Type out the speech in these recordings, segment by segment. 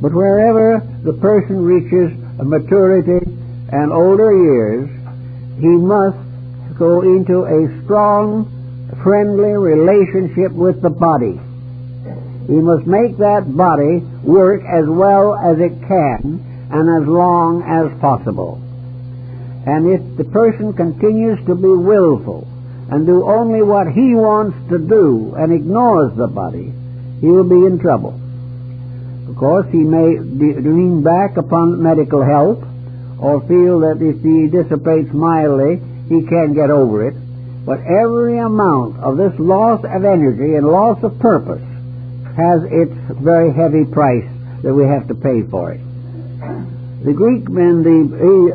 But wherever the person reaches maturity and older years, he must go into a strong, friendly relationship with the body. He must make that body work as well as it can and as long as possible. And if the person continues to be willful and do only what he wants to do and ignores the body, he will be in trouble. Of course, he may lean back upon medical help or feel that if he dissipates mildly, he can get over it. But every amount of this loss of energy and loss of purpose has its very heavy price that we have to pay for it. The Greek and the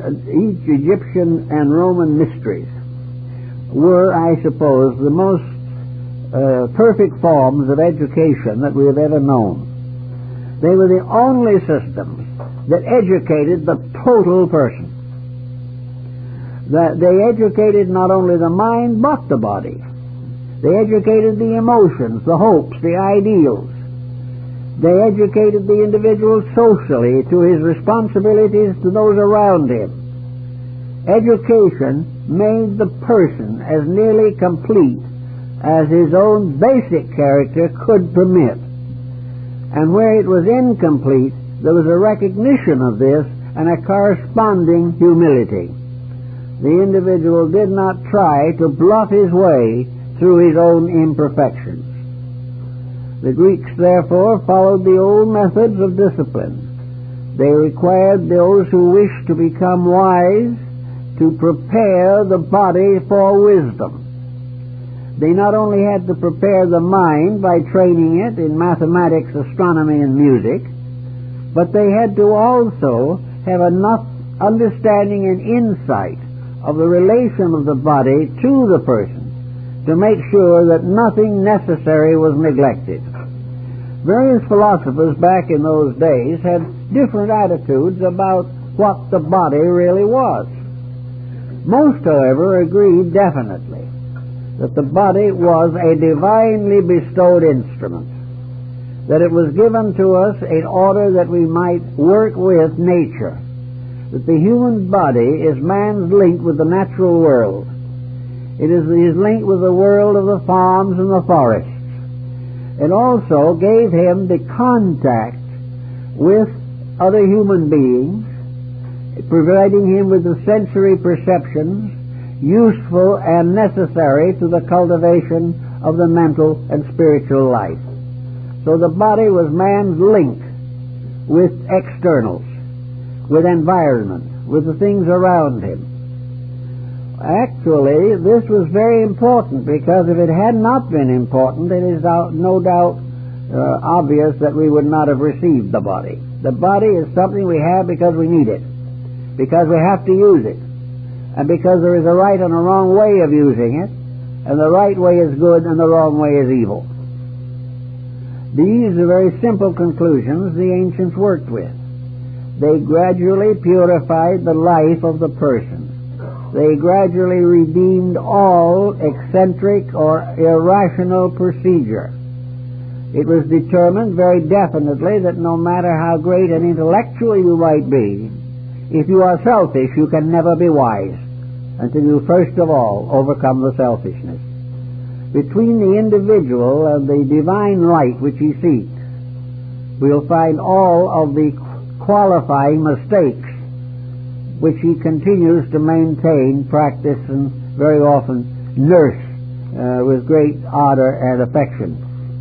Egyptian and Roman mysteries were, I suppose, the most perfect forms of education that we have ever known. They were the only systems that educated the total person. That they educated not only the mind but the body. They educated the emotions, the hopes, the ideals. They educated the individual socially to his responsibilities to those around him. Education made the person as nearly complete as his own basic character could permit. And where it was incomplete, there was a recognition of this and a corresponding humility. The individual did not try to bluff his way through his own imperfections. The Greeks, therefore, followed the old methods of discipline. They required those who wished to become wise to prepare the body for wisdom. They not only had to prepare the mind by training it in mathematics, astronomy, and music, but they had to also have enough understanding and insight of the relation of the body to the person to make sure that nothing necessary was neglected. Various philosophers back in those days had different attitudes about what the body really was. Most, however, agreed definitely that the body was a divinely bestowed instrument, that it was given to us in order that we might work with nature, that the human body is man's link with the natural world. It is his link with the world of the farms and the forests. It also gave him the contact with other human beings, providing him with the sensory perceptions useful and necessary to the cultivation of the mental and spiritual life. So the body was man's link with externals, with environment, with the things around him. Actually, this was very important, because if it had not been important, it is no doubt obvious that we would not have received the body. The body is something we have because we need it, because we have to use it, and because there is a right and a wrong way of using it, and the right way is good and the wrong way is evil. These are very simple conclusions the ancients worked with. They gradually purified the life of the person. They gradually redeemed all eccentric or irrational procedure. It was determined very definitely that no matter how great an intellectual you might be, if you are selfish, you can never be wise until you first of all overcome the selfishness. Between the individual and the divine light which he seeks, we'll find all of the qualifying mistakes which he continues to maintain, practice, and very often nurse with great ardor and affection.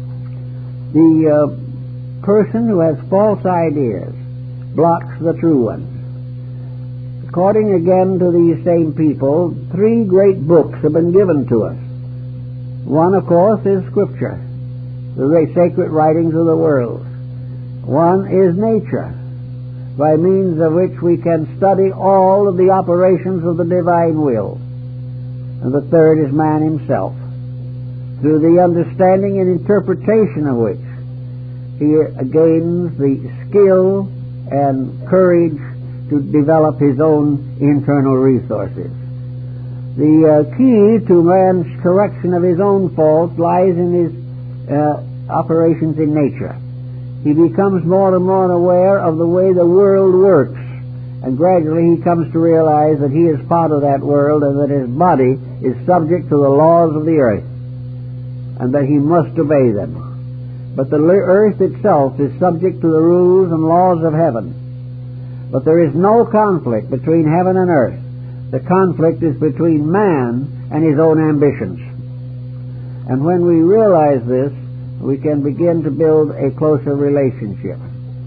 The person who has false ideas blocks the true ones. According again to these same people, 3 great books have been given to us. One, of course, is Scripture, the very sacred writings of the world. One is nature, by means of which we can study all of the operations of the divine will. And the third is man himself, through the understanding and interpretation of which he gains the skill and courage to develop his own internal resources. The key to man's correction of his own faults lies in his operations in nature. he becomes more and more aware of the way the world works, and gradually he comes to realize that he is part of that world and that his body is subject to the laws of the earth and that he must obey them. But the earth itself is subject to the rules and laws of heaven. But there is no conflict between heaven and earth. The conflict is between man and his own ambitions. And when we realize this, we can begin to build a closer relationship.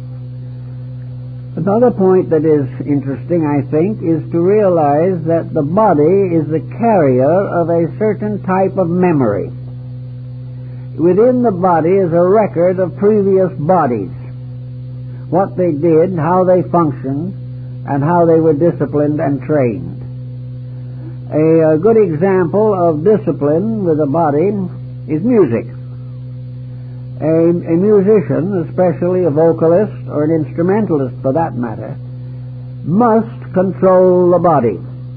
Another point that is interesting, I think, is to realize that the body is the carrier of a certain type of memory. Within the body is a record of previous bodies, what they did, how they functioned, and how they were disciplined and trained. A good example of discipline with the body is music. A musician, especially a vocalist or an instrumentalist for that matter, must control the body.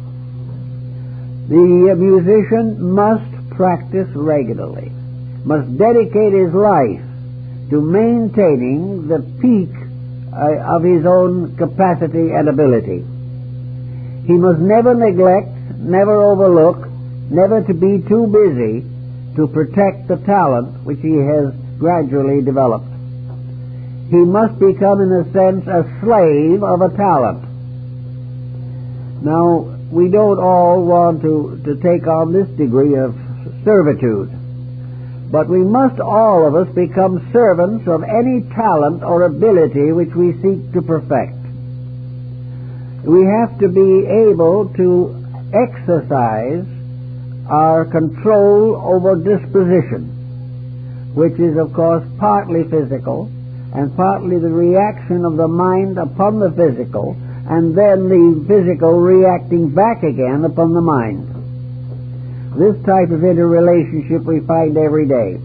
The musician must practice regularly, must dedicate his life to maintaining the peak of his own capacity and ability. He must never neglect, never overlook, never to be too busy to protect the talent which he has gradually developed. He must become, in a sense, a slave of a talent. Now, we don't all want to take on this degree of servitude, but we must all of us become servants of any talent or ability which we seek to perfect. We have to be able to exercise our control over disposition, which is, of course, partly physical and partly the reaction of the mind upon the physical, and then the physical reacting back again upon the mind. This type of interrelationship we find every day.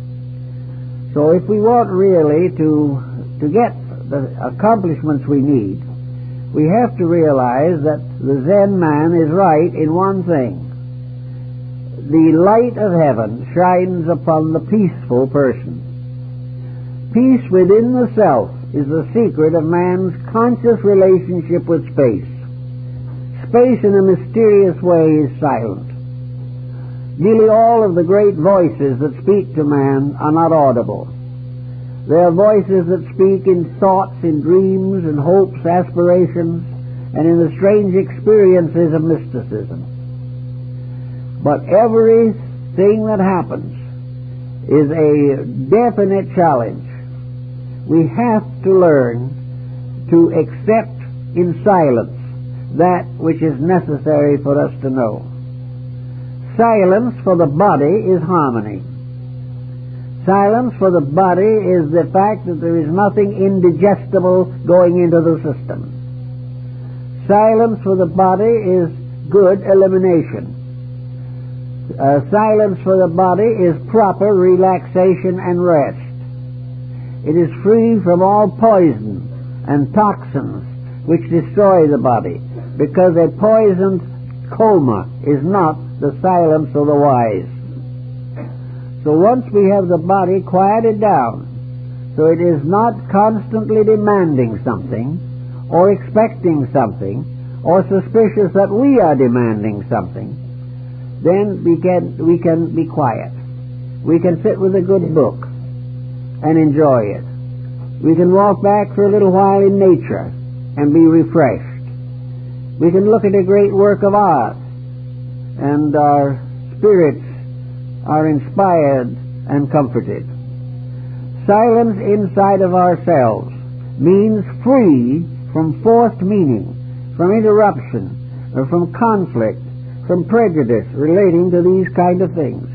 So if we want really to get the accomplishments we need, we have to realize that the Zen man is right in one thing. The light of heaven shines upon the peaceful person. Peace within the self is the secret of man's conscious relationship with space. Space in a mysterious way is silent. Nearly all of the great voices that speak to man are not audible. They are voices that speak in thoughts, in dreams, in hopes, aspirations, and in the strange experiences of mysticism. But everything that happens is a definite challenge. We have to learn to accept in silence that which is necessary for us to know. Silence for the body is harmony. Silence for the body is the fact that there is nothing indigestible going into the system. Silence for the body is good elimination. Silence for the body is proper relaxation and rest. It is free from all poison and toxins which destroy the body, because a poisoned coma is not the silence of the wise. So once we have the body quieted down, so it is not constantly demanding something, or expecting something, or suspicious that we are demanding something, then we can be quiet. We can sit with a good book and enjoy it. We can walk back for a little while in nature and be refreshed. We can look at a great work of art, and our spirits are inspired and comforted. Silence inside of ourselves means free from forced meaning, from interruption, or from conflict, from prejudice relating to these kind of things.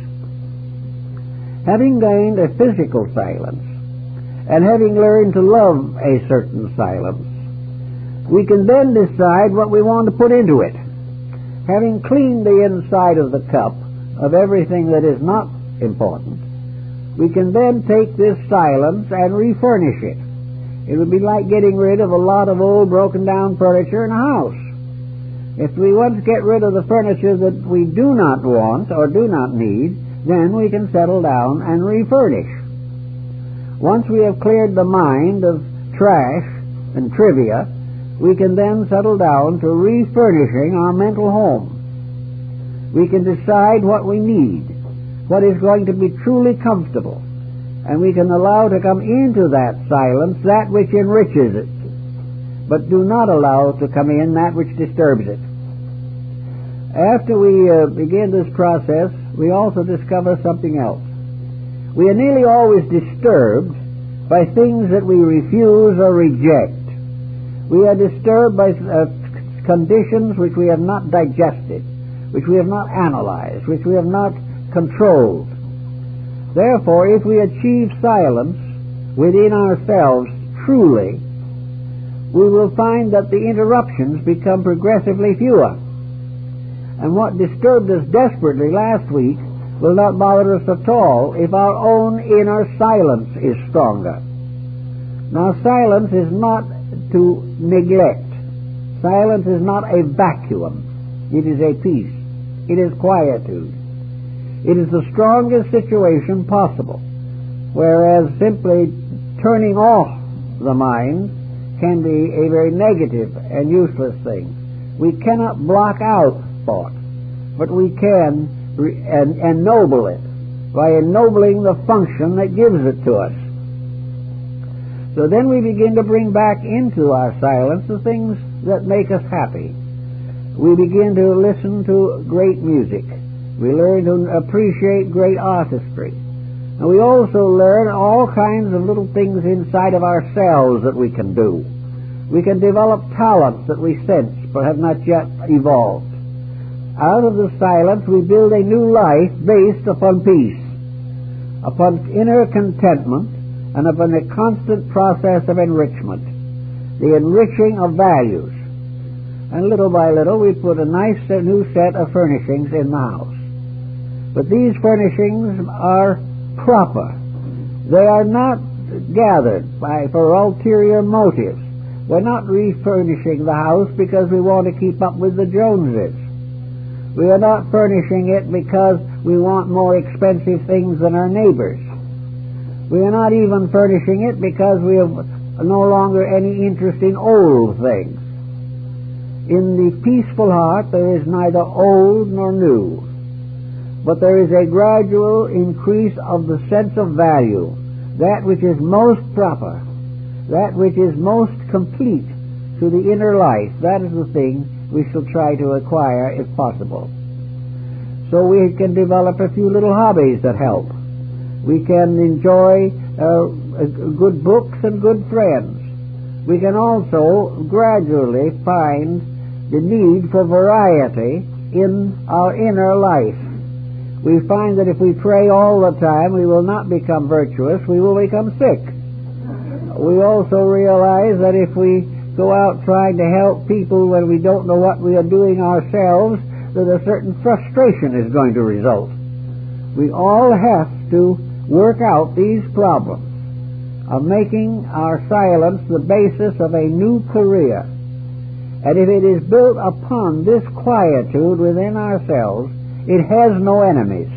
Having gained a physical silence, and having learned to love a certain silence, we can then decide what we want to put into it. Having cleaned the inside of the cup of everything that is not important, we can then take this silence and refurnish it. It would be like getting rid of a lot of old broken down furniture in a house. If we want to get rid of the furniture that we do not want or do not need, then we can settle down and refurnish. Once we have cleared the mind of trash and trivia, we can then settle down to refurnishing our mental home. We can decide what we need, what is going to be truly comfortable, and we can allow to come into that silence that which enriches it, but do not allow to come in that which disturbs it. After we begin this process, we also discover something else. We are nearly always disturbed by things that we refuse or reject. We are disturbed by conditions which we have not digested, which we have not analyzed, which we have not controlled. Therefore, if we achieve silence within ourselves truly, we will find that the interruptions become progressively fewer. And what disturbed us desperately last week will not bother us at all if our own inner silence is stronger. Now, silence is not to neglect. Silence is not a vacuum. It is a peace. It is quietude. It is the strongest situation possible, whereas simply turning off the mind can be a very negative and useless thing. We cannot block out thought, but we can ennoble it by ennobling the function that gives it to us. So then we begin to bring back into our silence the things that make us happy. We begin to listen to great music. We learn to appreciate great artistry. And we also learn all kinds of little things inside of ourselves that we can do. We can develop talents that we sense but have not yet evolved. Out of the silence we build a new life based upon peace, upon inner contentment, and upon a constant process of enrichment, the enriching of values. And little by little we put a nice new set of furnishings in the house. But these furnishings are proper. They are not gathered for ulterior motives. We're not refurnishing the house because we want to keep up with the Joneses. We are not furnishing it because we want more expensive things than our neighbors. We are not even furnishing it because we have no longer any interest in old things. In the peaceful heart there is neither old nor new, but there is a gradual increase of the sense of value, that which is most proper, that which is most complete to the inner life. That is the thing we shall try to acquire if possible. So we can develop a few little hobbies that help. We can enjoy good books and good friends. We can also gradually find the need for variety in our inner life. We find that if we pray all the time, we will not become virtuous, we will become sick. We also realize that if we go out trying to help people when we don't know what we are doing ourselves, that a certain frustration is going to result. We all have to work out these problems of making our silence the basis of a new career. And if it is built upon this quietude within ourselves, it has no enemies.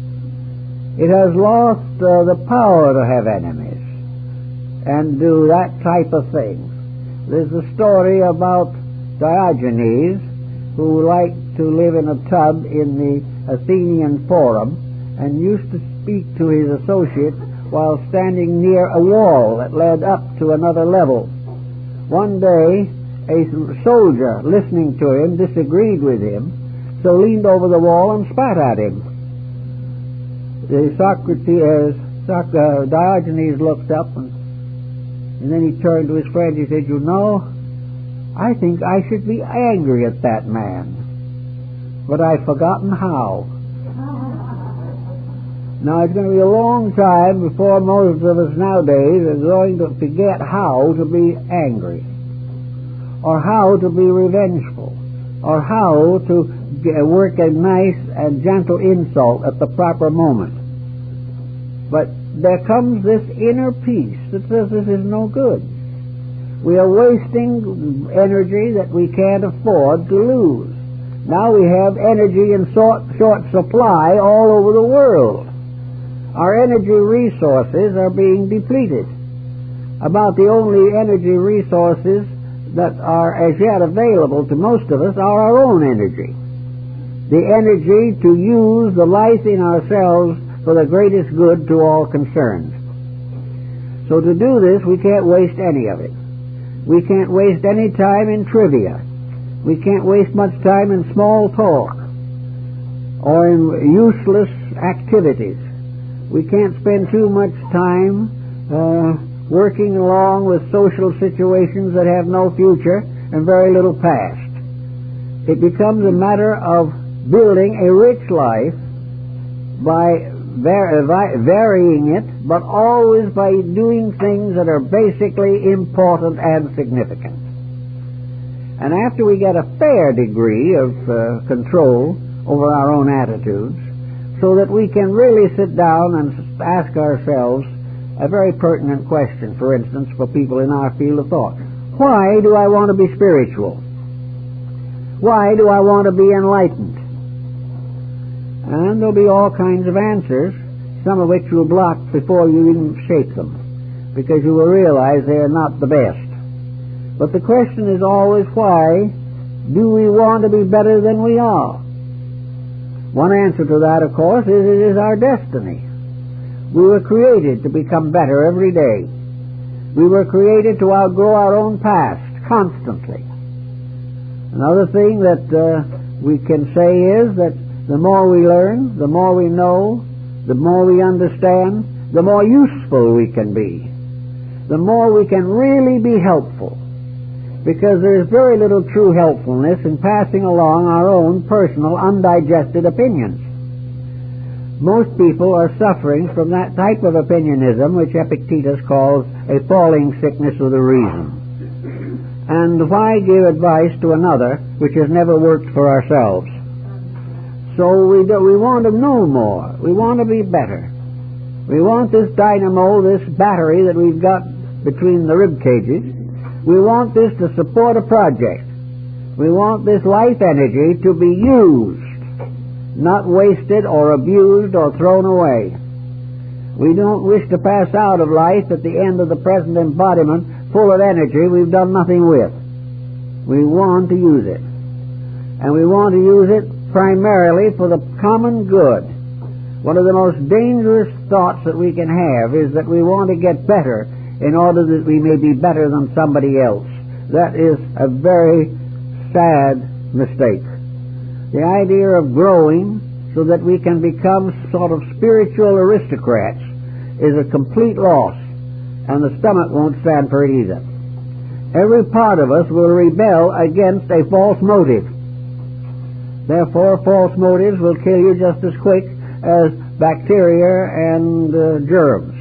It has lost the power to have enemies and do that type of thing. There's a story about Diogenes, who liked to live in a tub in the Athenian Forum and used to speak to his associates while standing near a wall that led up to another level. One day, a soldier listening to him disagreed with him, so leaned over the wall and spat at him. Diogenes looked up and then he turned to his friend. He said, "You know, I think I should be angry at that man, but I've forgotten how." Now, it's going to be a long time before most of us nowadays are going to forget how to be angry, or how to be revengeful, or how to work a nice and gentle insult at the proper moment. But there comes this inner peace that says this is no good. We are wasting energy that we can't afford to lose. Now we have energy in short supply all over the world. our energy resources are being depleted. About the only energy resources that are as yet available to most of us are our own energy. The energy to use the life in ourselves for the greatest good to all concerned. So to do this, we can't waste any of it. We can't waste any time in trivia. We can't waste much time in small talk or in useless activities. We can't spend too much time working along with social situations that have no future and very little past. It becomes a matter of building a rich life by varying it, but always by doing things that are basically important and significant. And after we get a fair degree of control over our own attitudes, so that we can really sit down and ask ourselves a very pertinent question, for instance, for people in our field of thought. Why do I want to be spiritual? Why do I want to be enlightened? And there'll be all kinds of answers, some of which you'll block before you even shape them, because you will realize they are not the best. But the question is always, why do we want to be better than we are? One answer to that, of course, is it is our destiny. We were created to become better every day. We were created to outgrow our own past constantly. Another thing that we can say is that the more we learn, the more we know, the more we understand, the more useful we can be. The more we can really be helpful. Because there is very little true helpfulness in passing along our own personal, undigested opinions. Most people are suffering from that type of opinionism which Epictetus calls a falling sickness of the reason. And why give advice to another which has never worked for ourselves? So we want to know more. We want to be better. We want this dynamo, this battery that we've got between the rib cages. We want this to support a project. We want this life energy to be used, not wasted or abused or thrown away. We don't wish to pass out of life at the end of the present embodiment full of energy we've done nothing with. We want to use it. And we want to use it primarily for the common good. One of the most dangerous thoughts that we can have is that we want to get better in order that we may be better than somebody else. That is a very sad mistake. The idea of growing so that we can become sort of spiritual aristocrats is a complete loss, and the stomach won't stand for it either. Every part of us will rebel against a false motive. Therefore, false motives will kill you just as quick as bacteria and germs.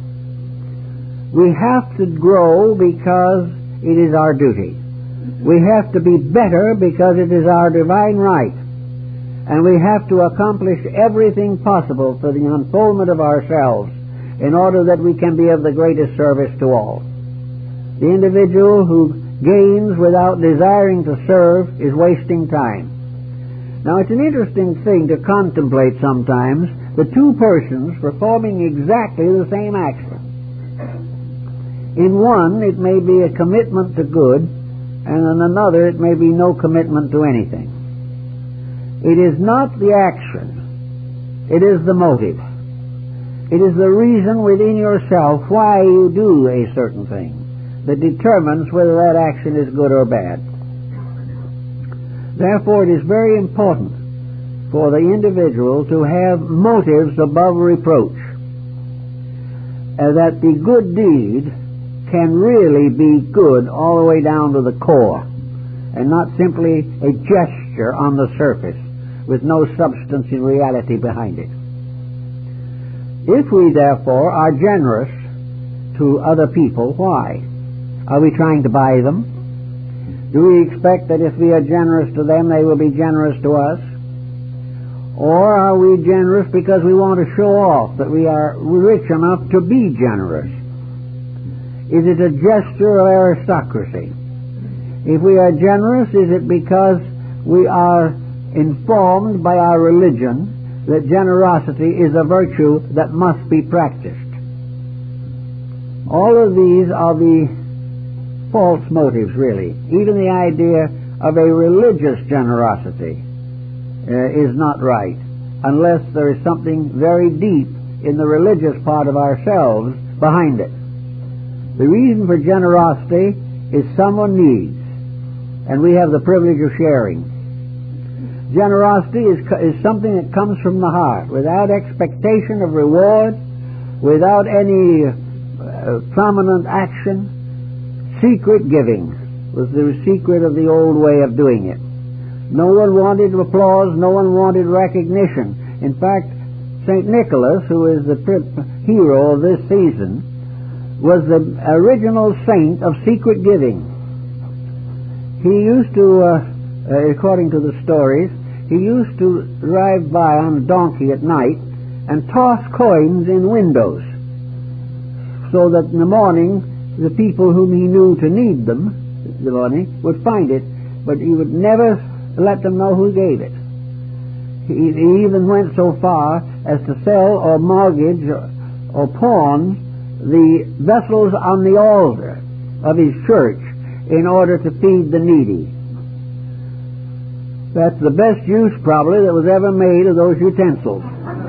We have to grow because it is our duty. We have to be better because it is our divine right. And we have to accomplish everything possible for the unfoldment of ourselves in order that we can be of the greatest service to all. The individual who gains without desiring to serve is wasting time. Now, it's an interesting thing to contemplate sometimes the two persons performing exactly the same action. In one, it may be a commitment to good, and in another, it may be no commitment to anything. It is not the action. It is the motive. It is the reason within yourself why you do a certain thing that determines whether that action is good or bad. Therefore, it is very important for the individual to have motives above reproach, that the good deed can really be good all the way down to the core, and not simply a gesture on the surface with no substance in reality behind it. If we, therefore, are generous to other people, why? Are we trying to buy them? Do we expect that if we are generous to them, they will be generous to us? Or are we generous because we want to show off that we are rich enough to be generous? Is it a gesture of aristocracy? If we are generous, is it because we are informed by our religion that generosity is a virtue that must be practiced. All of these are the false motives, really. Even the idea of a religious generosity is not right, unless there is something very deep in the religious part of ourselves behind it. The reason for generosity is someone needs, and we have the privilege of sharing. Generosity is something that comes from the heart, without expectation of reward, without any prominent action. Secret giving was the secret of the old way of doing it. No one wanted applause, no one wanted recognition. In fact, St. Nicholas, who is the hero of this season, was the original saint of secret giving. He used to, according to the stories, he used to drive by on a donkey at night and toss coins in windows, so that in the morning the people whom he knew to need them, the money, would find it, but he would never let them know who gave it. He even went so far as to sell or mortgage or pawn the vessels on the altar of his church in order to feed the needy. That's the best use, probably, that was ever made of those utensils.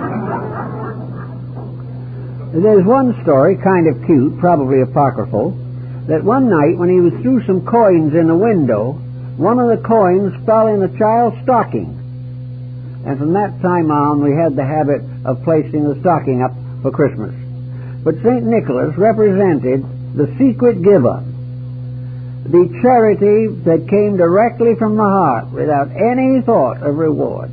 There's one story, kind of cute, probably apocryphal, that one night when he was threw some coins in a window, one of the coins fell in a child's stocking. And from that time on, we had the habit of placing the stocking up for Christmas. But St. Nicholas represented the secret giver, the charity that came directly from the heart without any thought of reward.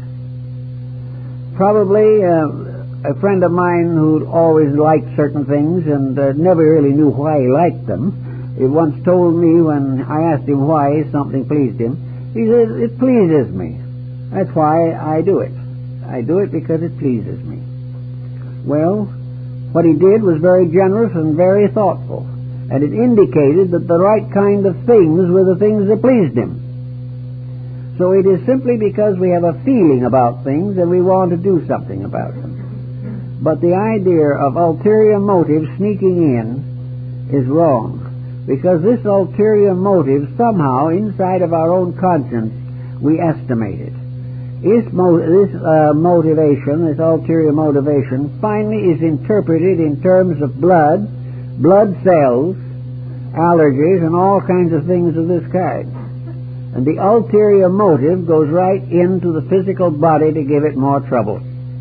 Probably a friend of mine who always liked certain things and never really knew why he liked them, he once told me when I asked him why something pleased him, he said, "It pleases me. That's why I do it. I do it because it pleases me." Well, what he did was very generous and very thoughtful, and it indicated that the right kind of things were the things that pleased him. So it is simply because we have a feeling about things and we want to do something about them. But the idea of ulterior motive sneaking in is wrong, because this ulterior motive somehow inside of our own conscience we estimate it. This motivation, this ulterior motivation, finally is interpreted in terms of blood cells, allergies, and all kinds of things of this kind. And the ulterior motive goes right into the physical body to give it more trouble.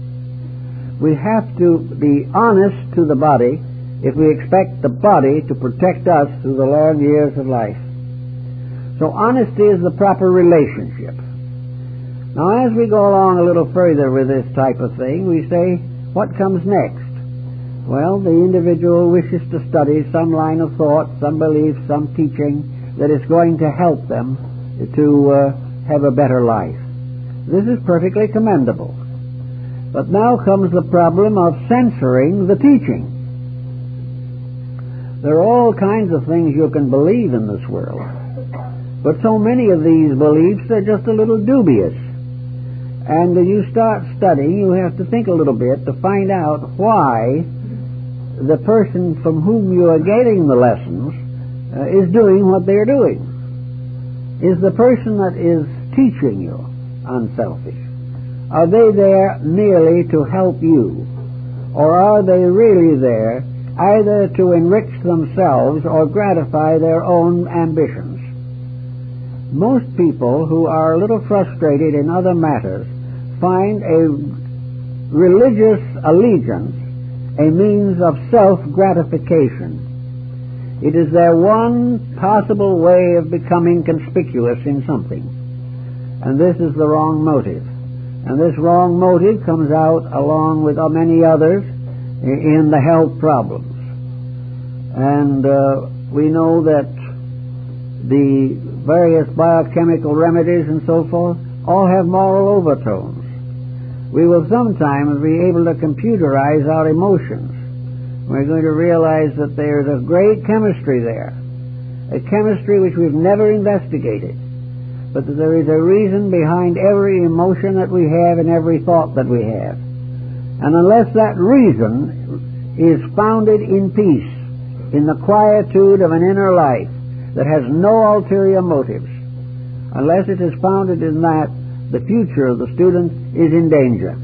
We have to be honest to the body if we expect the body to protect us through the long years of life. So honesty is the proper relationship. Now, as we go along a little further with this type of thing, we say, what comes next? Well, the individual wishes to study some line of thought, some belief, some teaching that is going to help them to have a better life. This is perfectly commendable. But now comes the problem of censoring the teaching. There are all kinds of things you can believe in this world, but so many of these beliefs are just a little dubious. And when you start studying, you have to think a little bit to find out why the person from whom you are getting the lessons is doing what they're doing. Is the person that is teaching you unselfish? Are they there merely to help you? Or are they really there either to enrich themselves or gratify their own ambitions? Most people who are a little frustrated in other matters find a religious allegiance a means of self-gratification. It is their one possible way of becoming conspicuous in something. And this is the wrong motive. And this wrong motive comes out along with many others in the health problems. And we know that the various biochemical remedies and so forth all have moral overtones. We will sometimes be able to computerize our emotions. We're going to realize that there's a great chemistry there, a chemistry which we've never investigated, but that there is a reason behind every emotion that we have and every thought that we have. And unless that reason is founded in peace, in the quietude of an inner life that has no ulterior motives, unless it is founded in that, the future of the student is in danger.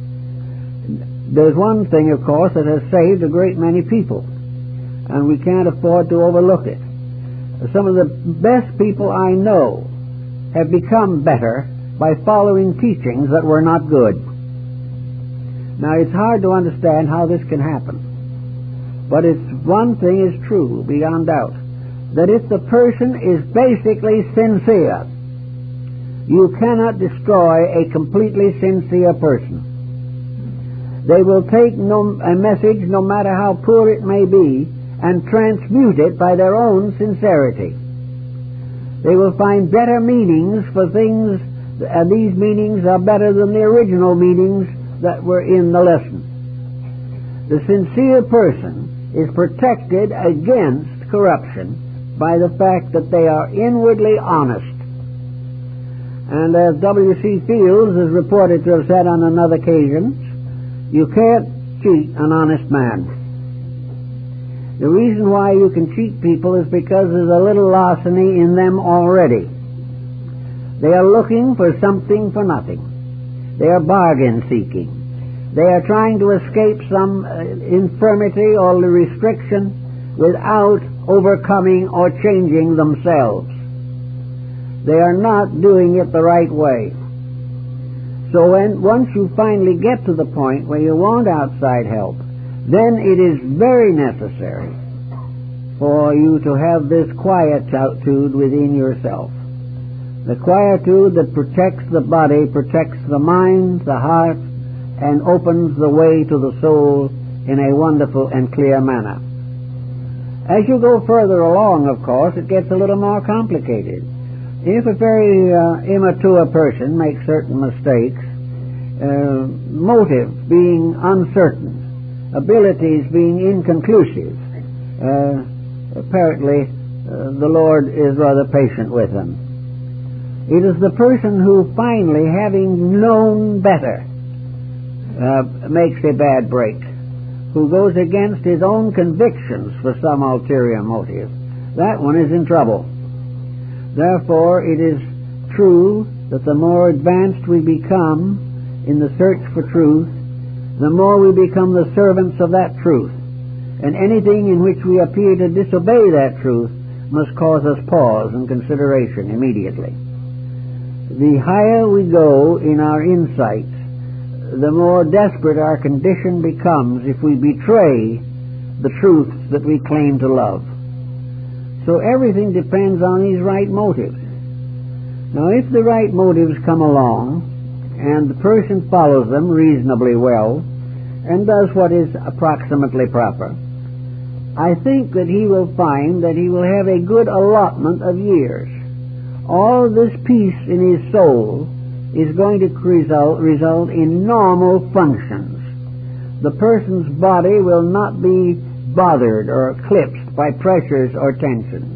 There's one thing, of course, that has saved a great many people, and we can't afford to overlook it. Some of the best people I know have become better by following teachings that were not good. Now, it's hard to understand how this can happen, but one thing is true, beyond doubt, that if the person is basically sincere, you cannot destroy a completely sincere person. They will take a message, no matter how poor it may be, and transmute it by their own sincerity. They will find better meanings for things, and these meanings are better than the original meanings that were in the lesson. The sincere person is protected against corruption by the fact that they are inwardly honest. And as W.C. Fields is reported to have said on another occasion, you can't cheat an honest man. The reason why you can cheat people is because there's a little larceny in them already. They are looking for something for nothing. They are bargain seeking. They are trying to escape some infirmity or restriction without overcoming or changing themselves. They are not doing it the right way. So once you finally get to the point where you want outside help, then it is very necessary for you to have this quietude within yourself. The quietude that protects the body, protects the mind, the heart, and opens the way to the soul in a wonderful and clear manner. As you go further along, of course, it gets a little more complicated. If a very immature person makes certain mistakes, motive being uncertain, abilities being inconclusive, apparently the Lord is rather patient with them. It is the person who finally, having known better, makes a bad break, who goes against his own convictions for some ulterior motive. That one is in trouble. Therefore, it is true that the more advanced we become in the search for truth, the more we become the servants of that truth. And anything in which we appear to disobey that truth must cause us pause and consideration immediately. The higher we go in our insights, the more desperate our condition becomes if we betray the truths that we claim to love. So everything depends on these right motives. Now, if the right motives come along, and the person follows them reasonably well, and does what is approximately proper, I think that he will find that he will have a good allotment of years. All this peace in his soul is going to result in normal functions. The person's body will not be bothered or eclipsed by pressures or tensions.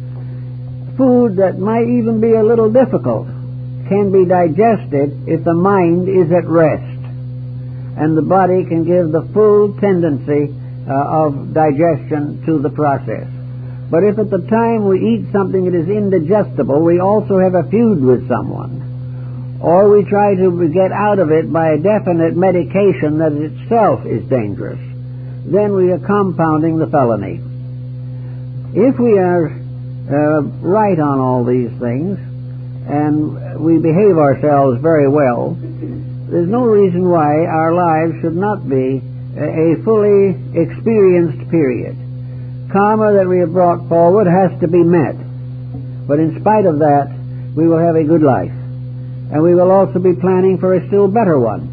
Food that might even be a little difficult can be digested if the mind is at rest, and the body can give the full tendency of digestion to the process. But if at the time we eat something that is indigestible, we also have a feud with someone, or we try to get out of it by a definite medication that itself is dangerous, then we are compounding the felony. If we are right on all these things, and we behave ourselves very well, there's no reason why our lives should not be a fully experienced period. Karma that we have brought forward has to be met, but in spite of that, we will have a good life, and we will also be planning for a still better one.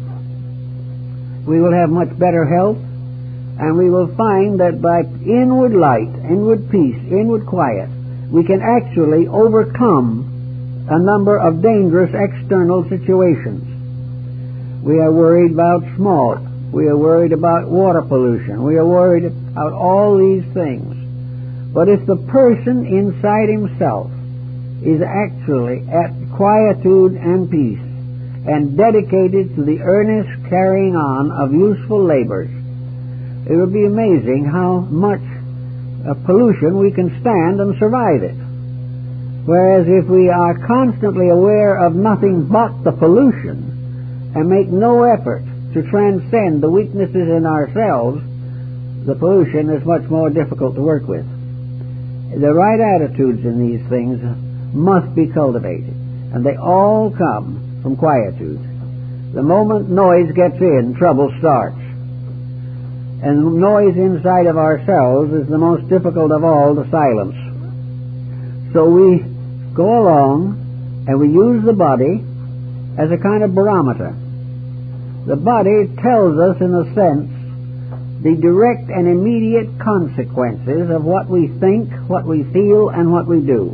We will have much better health, and we will find that by inward light, inward peace, inward quiet, we can actually overcome a number of dangerous external situations. We are worried about smog. We are worried about water pollution. We are worried about all these things. But if the person inside himself is actually at quietude and peace, and dedicated to the earnest carrying on of useful labors, it will be amazing how much pollution we can stand and survive it. Whereas if we are constantly aware of nothing but the pollution and make no effort to transcend the weaknesses in ourselves, the pollution is much more difficult to work with. The right attitudes in these things must be cultivated, and they all come from quietude. The moment noise gets in, trouble starts. And noise inside of ourselves is the most difficult of all to silence. So we go along and we use the body as a kind of barometer. The body tells us, in a sense, the direct and immediate consequences of what we think, what we feel, and what we do.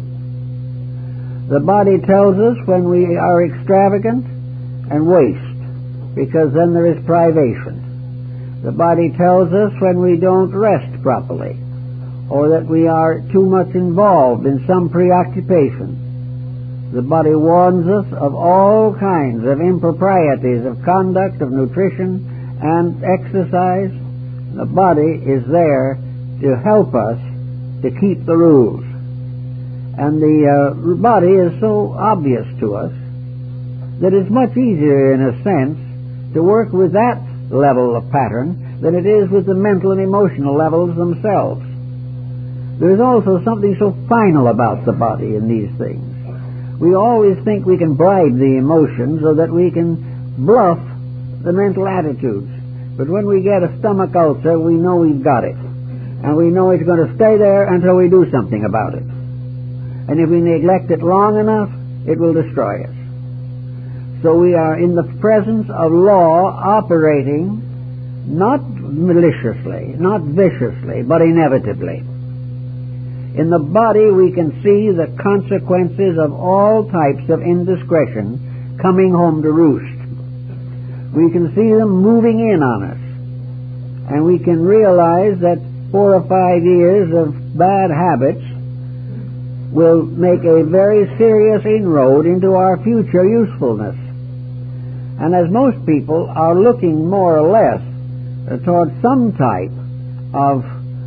The body tells us when we are extravagant and waste, because then there is privation. The body tells us when we don't rest properly, or that we are too much involved in some preoccupation. The body warns us of all kinds of improprieties of conduct, of nutrition, and exercise. The body is there to help us to keep the rules. And the body is so obvious to us that it's much easier, in a sense, to work with that level of pattern than it is with the mental and emotional levels themselves. There's also something so final about the body in these things. We always think we can bribe the emotions so that we can bluff the mental attitudes. But when we get a stomach ulcer, we know we've got it. And we know it's going to stay there until we do something about it. And if we neglect it long enough, it will destroy us. So we are in the presence of law operating not maliciously, not viciously, but inevitably. In the body we can see the consequences of all types of indiscretion coming home to roost. We can see them moving in on us. And we can realize that 4 or 5 years of bad habits will make a very serious inroad into our future usefulness. And as most people are looking more or less towards some type of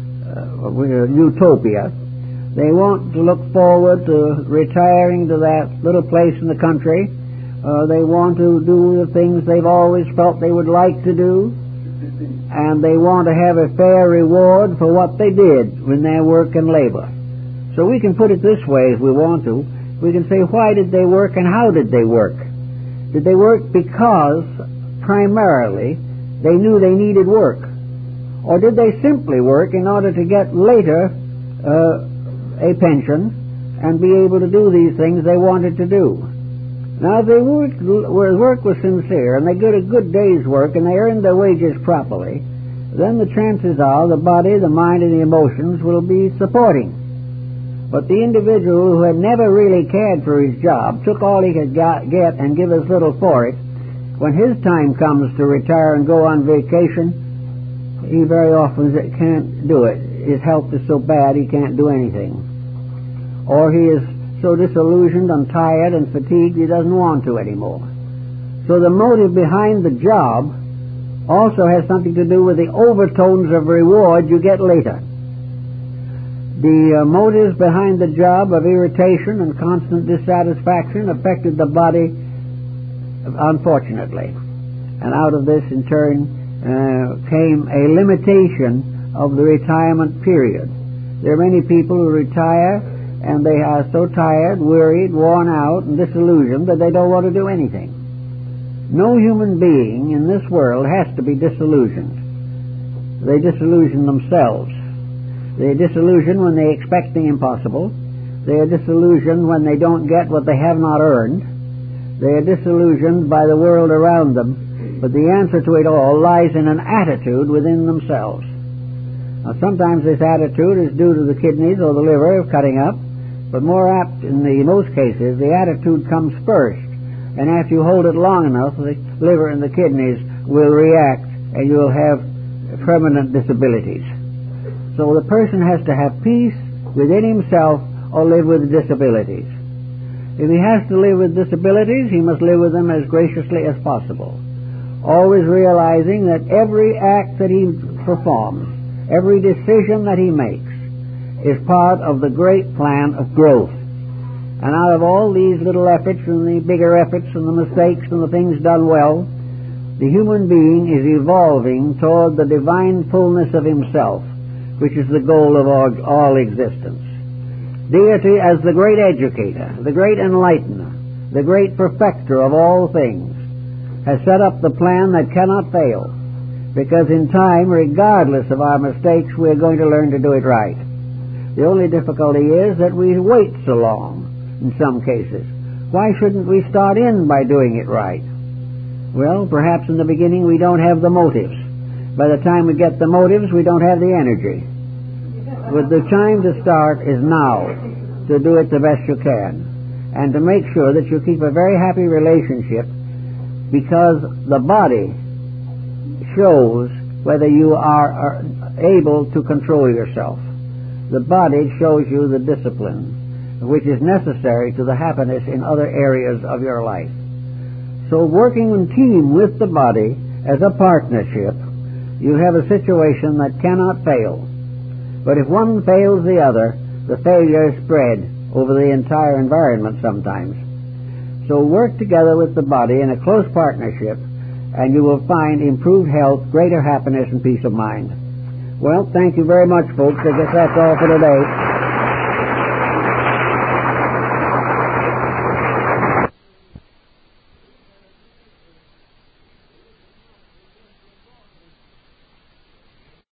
utopia, they want to look forward to retiring to that little place in the country. They want to do the things they've always felt they would like to do. And they want to have a fair reward for what they did in their work and labor. So we can put it this way if we want to. We can say, why did they work and how did they work? Did they work because, primarily, they knew they needed work? Or did they simply work in order to get later a pension and be able to do these things they wanted to do? Now, if their work was sincere and they did a good day's work and they earned their wages properly, then the chances are the body, the mind, and the emotions will be supporting. But the individual who had never really cared for his job, took all he could get and give as little for it, when his time comes to retire and go on vacation, he very often can't do it. His health is so bad he can't do anything. Or he is so disillusioned and tired and fatigued he doesn't want to anymore. So the motive behind the job also has something to do with the overtones of reward you get later. The motives behind the job of irritation and constant dissatisfaction affected the body, unfortunately. And out of this, in turn, came a limitation of the retirement period. There are many people who retire and they are so tired, worried, worn out, and disillusioned that they don't want to do anything. No human being in this world has to be disillusioned. They disillusion themselves. They are disillusioned when they expect the impossible. They are disillusioned when they don't get what they have not earned. They are disillusioned by the world around them. But the answer to it all lies in an attitude within themselves. Now, sometimes this attitude is due to the kidneys or the liver cutting up, but more apt in most cases, the attitude comes first. And after you hold it long enough, the liver and the kidneys will react, and you will have permanent disabilities. So the person has to have peace within himself or live with disabilities. If he has to live with disabilities, he must live with them as graciously as possible, always realizing that every act that he performs, every decision that he makes, is part of the great plan of growth. And out of all these little efforts and the bigger efforts and the mistakes and the things done well, the human being is evolving toward the divine fullness of himself, which is the goal of all existence. Deity as the great educator, the great enlightener, the great perfecter of all things, has set up the plan that cannot fail, because in time, regardless of our mistakes, we're going to learn to do it right. The only difficulty is that we wait so long in some cases. Why shouldn't we start in by doing it right? Well, perhaps in the beginning we don't have the motives. By the time we get the motives, we don't have the energy. But the time to start is now, to do it the best you can, and to make sure that you keep a very happy relationship, because the body shows whether you are able to control yourself. The body shows you the discipline which is necessary to the happiness in other areas of your life. So working in team with the body as a partnership, you have a situation that cannot fail. But if one fails the other, the failure is spread over the entire environment sometimes. So work together with the body in a close partnership, and you will find improved health, greater happiness, and peace of mind. Well, thank you very much, folks. I guess that's all for today.